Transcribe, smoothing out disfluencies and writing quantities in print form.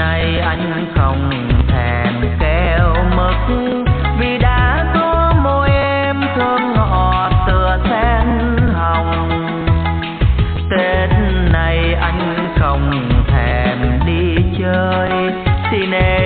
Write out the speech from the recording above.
nay anh không thèm keo mực, vì đã có môi em thơm ngọt tựa sen hồng. Tết này anh không thèm đi chơi, xin em